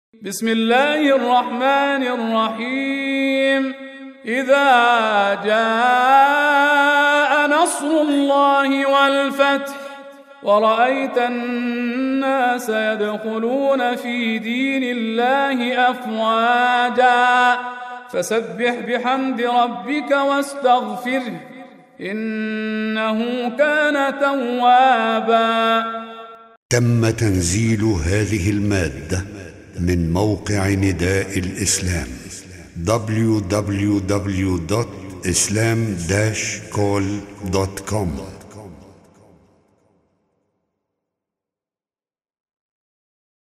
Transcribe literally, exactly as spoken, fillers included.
بسم الله الرحمن الرحيم. إذا جاء نصر الله والفتح ورأيت الناس يدخلون في دين الله أفواجا فسبح بحمد ربك واستغفره إنه كان توابا. تم تنزيل هذه المادة من موقع نداء الإسلام دبليو دبليو دبليو دوت إسلام داش كول دوت كوم.